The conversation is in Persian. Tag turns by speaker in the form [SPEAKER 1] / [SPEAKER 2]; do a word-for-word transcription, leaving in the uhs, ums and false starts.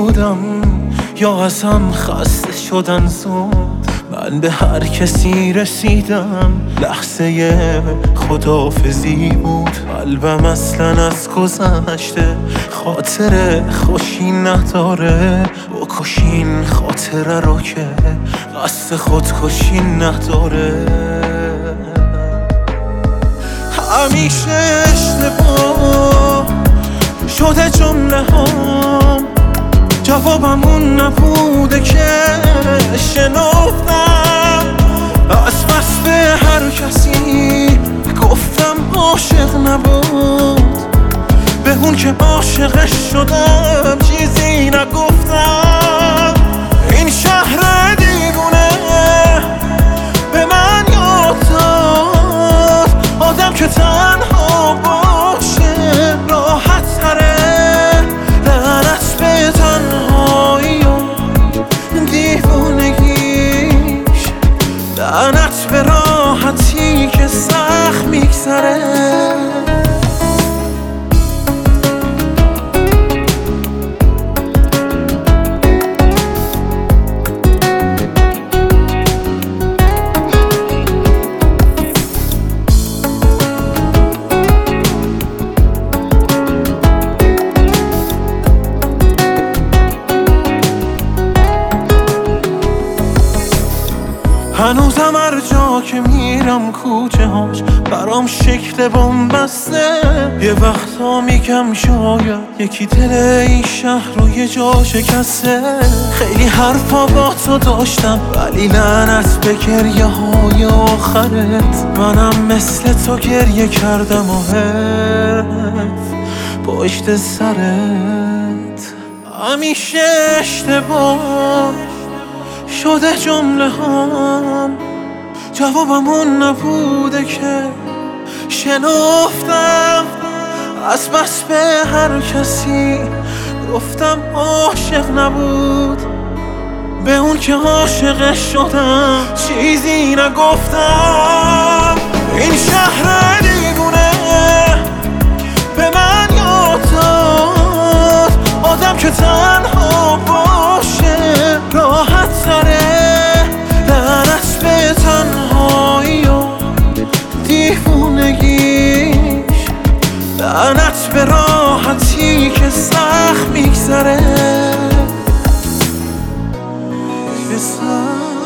[SPEAKER 1] بودم یا ازم خسته شدن زود. من به هر کسی رسیدم لحظه خداحافظی بود. قلبم اصلا از گذشته خاطر خوشی نداره. بکشین خاطره رو که قصد خودکشی نداره. همیشه اشتباه شده جمله هام، جوابم اون نبوده که شنفتم. از بس به هر کسی گفتم عاشق نبود، به اون که عاشقش شدم چیزی نگفتم. این شهر دیوونه به من یاد داد آدم که تنها باشه راحت تره. لعنت به تنهایی و دیوونگیش، لعنت به راحتی که سخت میگذره. هنوزم هر جا که میرم کوچه هاش برام شکل بن‌بسته. یه وقتا میگم شاید یکی دل این شهر رو یه جا شکسته. خیلی حرفا با تو داشتم ولی لعنت به گریه های آخرت. منم مثل تو گریه کردم و حرف پشت سرت. همیشه اشتباه شده جمله هام، جوابم اون نبوده که شنفتم. از بس به هر کسی گفتم عاشق نبود، به اون که عاشقش شدم چیزی نگفتم. این شهر دیوونه به من یاد داد آدم که تنها باشه راحت تره. لعنت به تنهایی و دیوونگیش، لعنت به راحتی که سخت میگذره.